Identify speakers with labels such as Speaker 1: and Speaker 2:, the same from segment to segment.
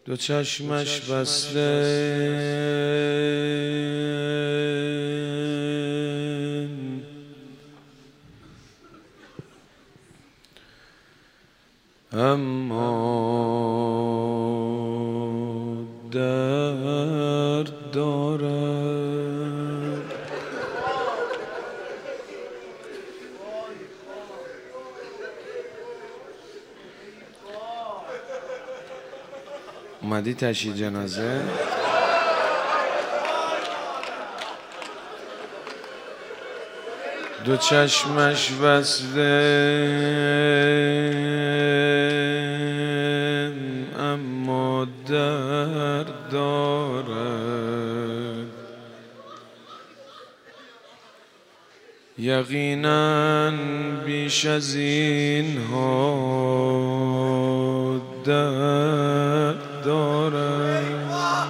Speaker 1: دو چشمش بسته اما درد دارد. اومدی تشییع جنازه؟ دو چشمش بسته اما درد دارد. یقیناً بیش از این ها درد دارد.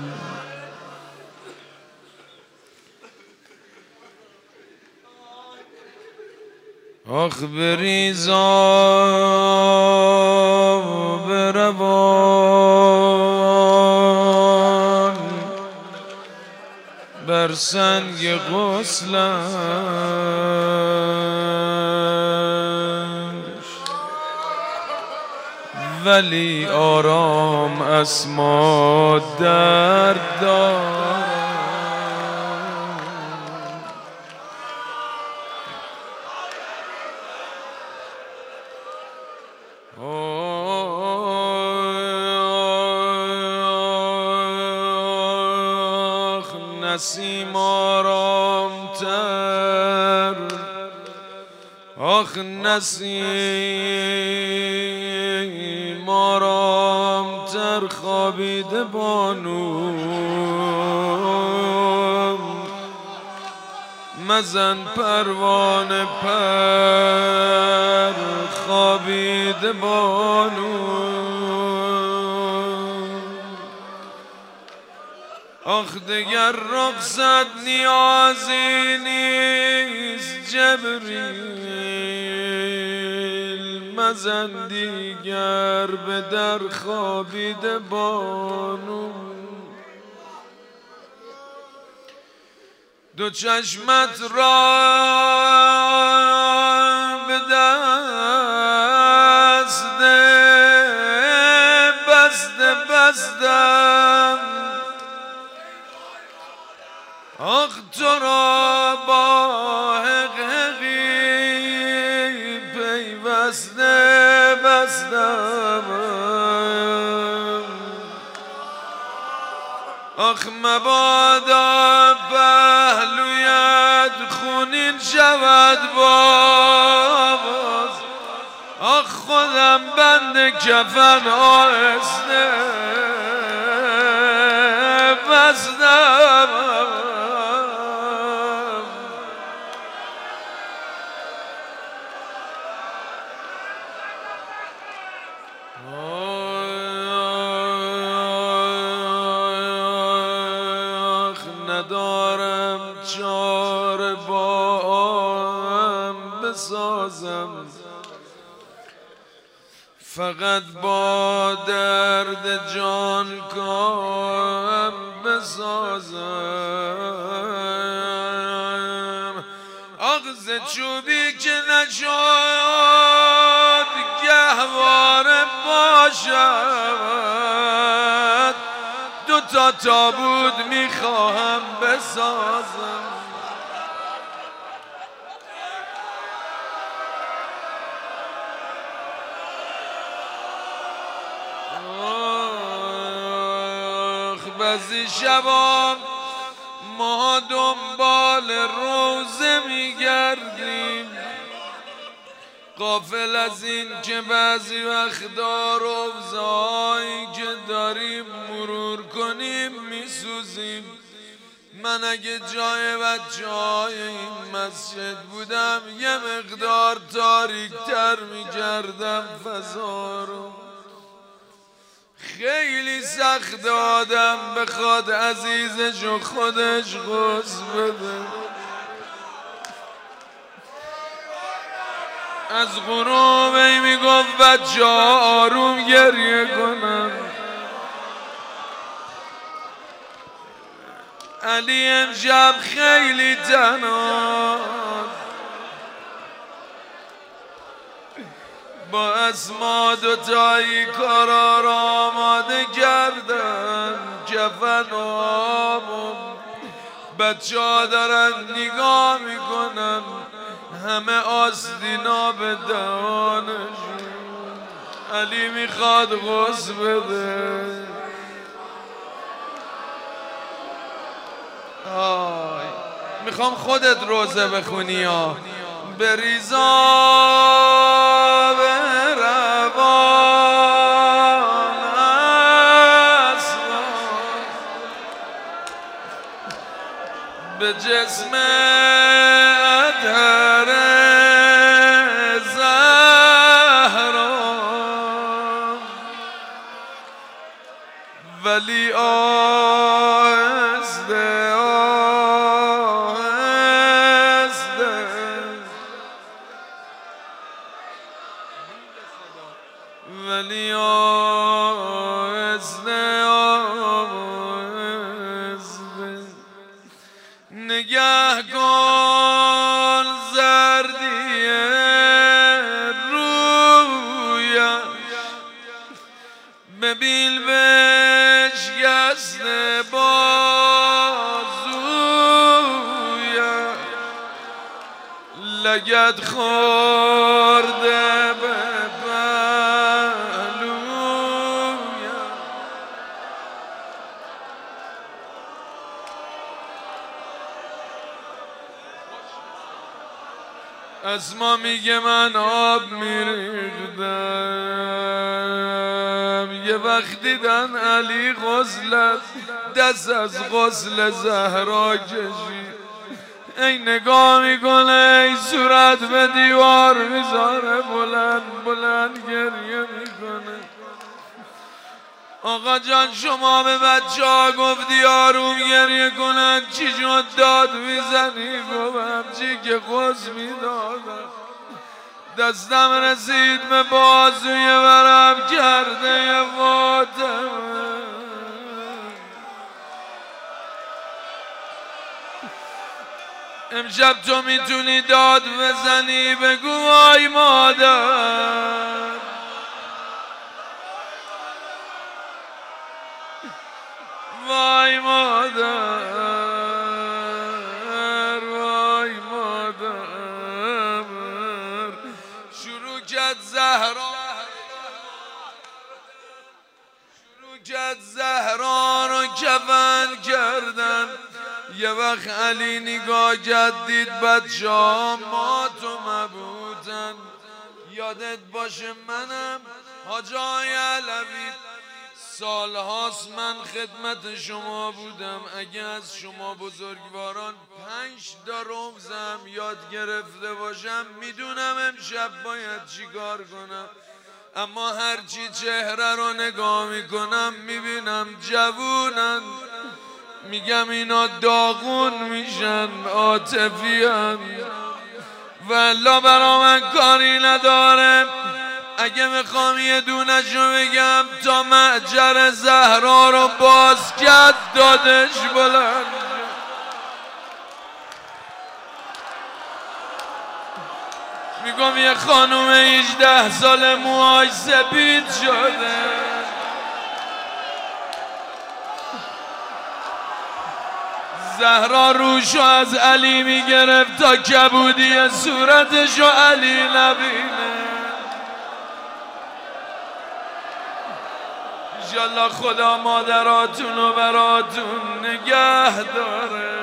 Speaker 1: آخ بریز آب روان بر سنگ غسلش، ولی آرام اسما درد دارد. نسیم آرامتر، آخ نسیم آرامتر خوابیده بانو، مزن پروانه پر خوابیده بانو. آخ دگر رخصت نیازی نیست جبریل، مزن دیگر به در خوابیده بانو. دو چشمت را به دست بسته بستم، آخ تو را با حقیقی پیوسته بستم. آخ مبادا پهلویت خونین شود باز، آخ خودم بند کفن آهسته بستم. ندارم چاره با آن بسازم، فقط با درد جان کام بسازم. آغز چوبی که نشد گهواره باشد، دو تا تابوت میخواهم بسازم. بعضی شبا ما دنبال روزه میگردیم، غافل از این که بعضی وقتا روزهایی که داریم مرور کنیم میسوزیم. من اگه جای بچه‌های این مسجد بودم یه مقدار تاریک‌تر می‌کردم فضا رو. خیلی سخت آدم بخواد عزیزش و خودش غص بده. از غروب میگفت بچه ها آروم گریه کنن، علی امشب خیلی تنها با اسما دوتایی کارا را آماده کردن کفن و آب بچه ها دارن نگاه میکنن همه آستینا به دهانشون علی میخواد غسل بده میخوام خودت روزه بخونی ها بریزا به روان اسرار به جسم اطهر زهرا ولی آهسته ولی آهسته نگه کن زردی رویم ببین بشکست بازویم لگد خورده به اسما میگه من آب میریختم یه وقت دیدن علی غسلت دست از غسل زهرا کشید ای نگاه میکنه ای صورت به دیوار میذاره بلند بلند گریه میکنه آقا جان شما به بچه ها گفتی آروم گریه کنن چی شد داد میزنی گفتم چی که غسل میدادم دستم رسید به بازوی ورم کرده فاطمه امشب تو میتونی داد بزنی بگو وای مادر وای مادر وای مادر شروع کرد زهرا رو کفن کردن یه وقت علی نگاه کرد دید بچه ها ما تو مبهوتن یادت باشه منم حاجای علوی سالهاست من خدمت شما بودم اگه از شما بزرگواران 5 تا رمزم یاد گرفته باشم میدونم امشب باید چی کار کنم اما هرچی چهره رو نگاه میکنم میبینم جوونن میگم اینا داغون میشن عاطفی‌ان والله برا من کاری نداره اگه میخوام یه دونشو بگم تا معجر زهرا رو باز کرد دادش بلند میگم یه خانوم 18 سال موهاش سپید شده زهرا روشو از علی میگرفت تا کبودی صورتشو علی نبینه انشالله خدا مادراتون و براتون نگه داره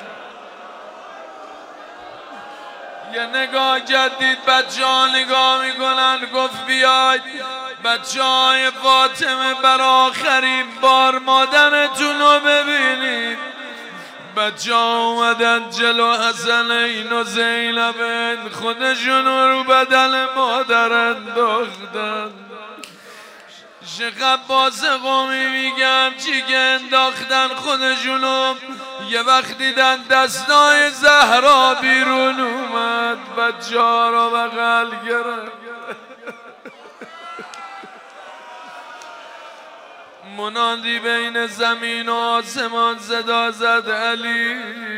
Speaker 1: یه نگاه جدید بچه ها نگاه میکنن گفت بیاید بچه های فاطمه بر آخرین بار مادرتون رو ببینید بچه ها اومدن جلو حسنین و زینبن خودشون رو بدن مادر انداختن شیخ عباس قومی میگم چی که انداختن خودشونو یه وقت دیدن دستای زهرا بیرون اومد بچه ها رو بغل گرفت منادی بین زمین و آسمان صدا زد علی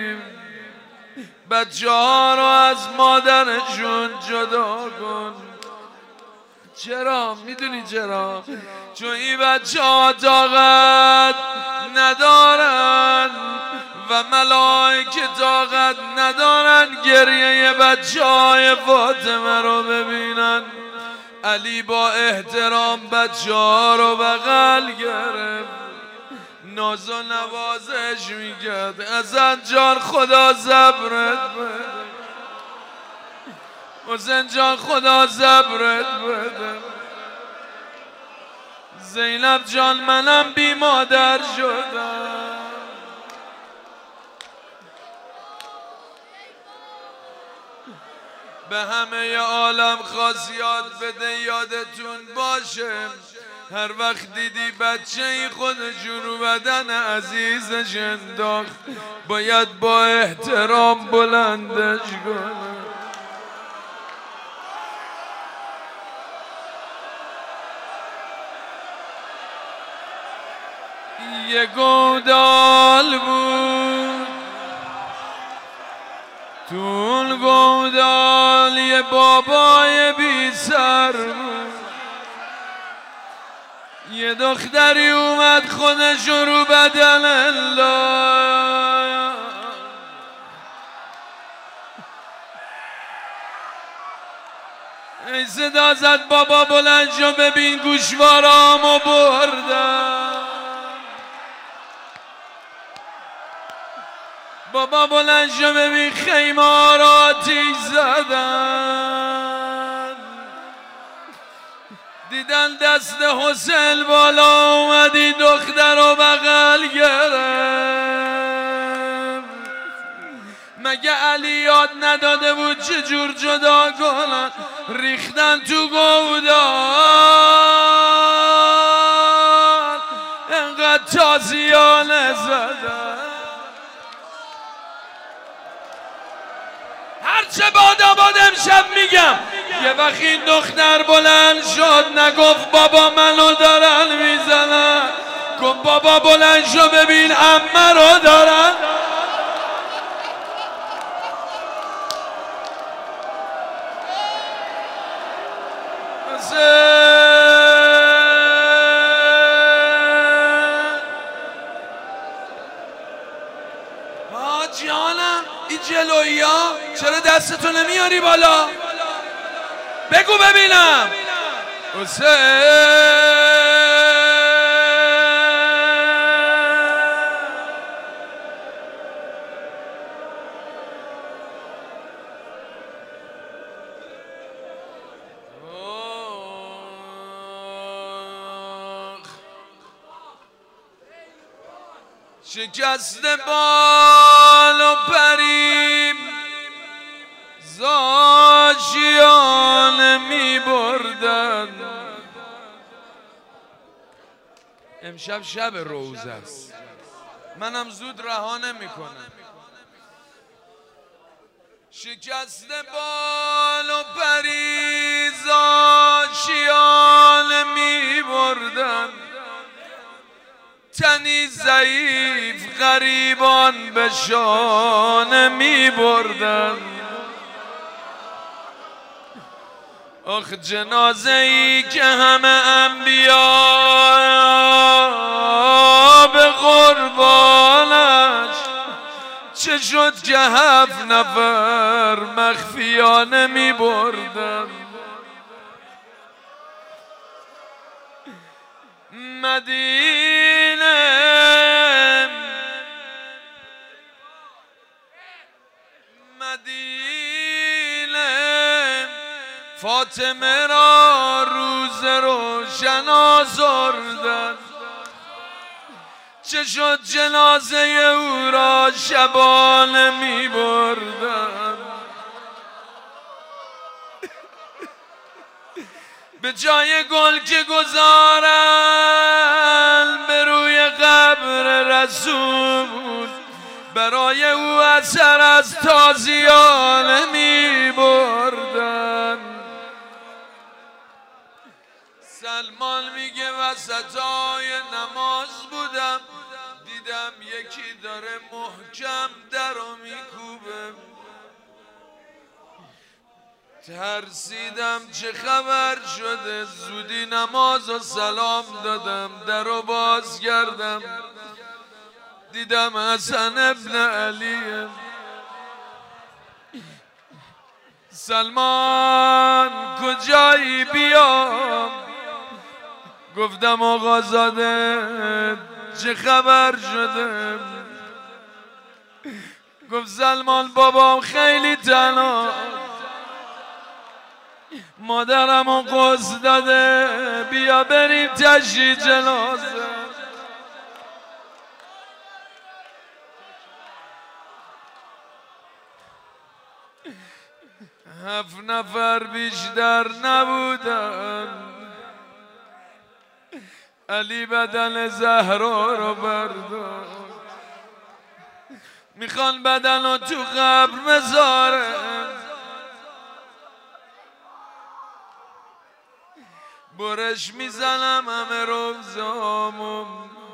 Speaker 1: بچه ها رو از مادرشون جدا کن. چرا؟ میدونی چرا؟ چون این بچه ها طاقت ندارن و ملائکه طاقت ندارن گریه بچه های فاطمه رو ببینن. علی با احترام بچه ها رو بغل گرفت، ناز و نوازش میکرد. حسن جان خدا صبرت بده، حسین جان خدا صبرت بده. زینب جان منم بی مادر شدم. به همه عالم خاصیات بده یادتون باشه هر وقت دیدی بچه ای خودشون رو بدن عزیزش انداخت باید با احترام بلندش کنه. یه گودال بود تون گودال یه بابای بی سر بود. یه دختری اومد خودش رو بدن الله ای صدا زد بابا بلند شو ببین گوشوارامو بردم. بابا بلند شو ببین خیمه را آتیش زدن. دیدن دست حسین بالا اومدی دختر رو بغل گرفت. مگه علی یاد نداده بود چجور جدا کنن؟ ریختن تو گودال انقدر تازیانه زدن. هرچه باد امشب میگم یه وقت این دختر بلند شد نگفت بابا منو دارن میزنن، گفت بابا بلند شو ببین عمه رو دارن. جانم این جلویی ها چرا دستتو نمیاری بالا؟ بگو ببینم. حسین شکست بال و پریم زاشیان می بردن. امشب شب روز است منم زود رها نمی کنم. شکست بال و پری زاشیان می بردن. تنی ضعیف غریبان به شانه می بردن. آخ جنازه ای که همه انبیا به قربانش چه شد که 7 نفر مخفیانه می بردن. مدینه فاطمه را روز روشن آزردن. چه شد جنازه او را شبانه می بردن. به جای گل که گذارن به روی قبر رسول برای او اثر از تازیانه می بردن. سلمان میگه و وسطای نماز بودم، دیدم یکی داره محکم درو میکوبه. ترسیدم چه خبر شده، زودی نماز و سلام دادم، درو باز کردم، دیدم حسن ابن علیه. سلمان کجایی بیام؟ گفتم آقا زاده چه خبر شده؟ گفت سلمان بابام خیلی تنها، مادرمو قصد داده، بیا بریم تشییع جنازه. 7 نفر بیشتر نبودن، علی بدن زهرا رو برداشت، میخوان بدن رو تو قبر بذارن. برش میزنم همه روزامو،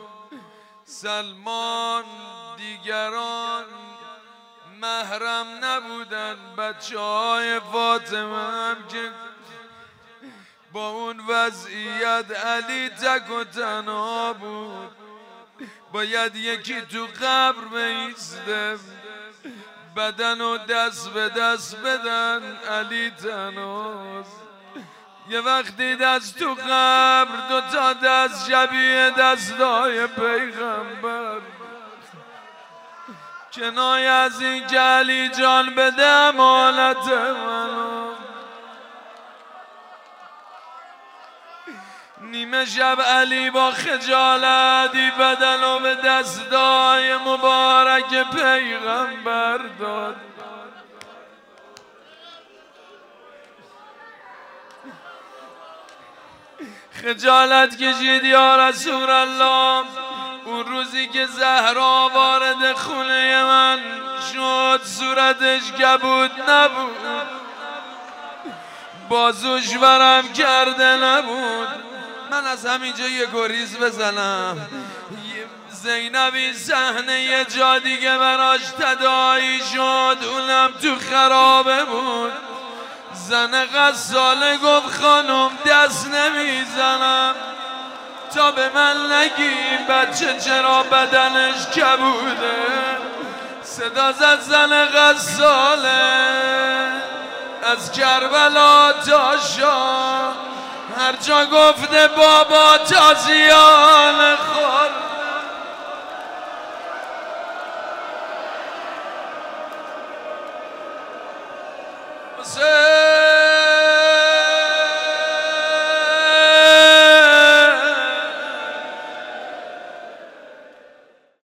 Speaker 1: سلمان دیگران محرم نبودن، بچه های فاطمه هم که با اون وضعیت علی تک و تنها بود، باید یکی تو قبر بیسته، بدن و دست به دست بدن، علی تنهاست. یه وقتی دست تو قبر، 2 تا دست شبیه دستای پیغمبر، کنایه از این که علی جان بده امانت منو. نیمه شب علی با خجالتی بدنو به دستای مبارک پیغمبر داد. خجالت کشید یا رسول الله. اون روزی که زهرا وارد خونه من شد، صورتش کبود نبود، بازوش ورم کرده نبود. من از همینجا یه گریز بزنم، زینب این صحنه یه جا دیگه براش تداعی شد، اونم تو خرابه بود. زن غساله گفت خانم دست نمیزنم تا به من نگی این بچه چرا بدنش کبوده. صدا زد زن غساله از کربلا تا شام، هر جا گفته بابا تازیان خور. حسین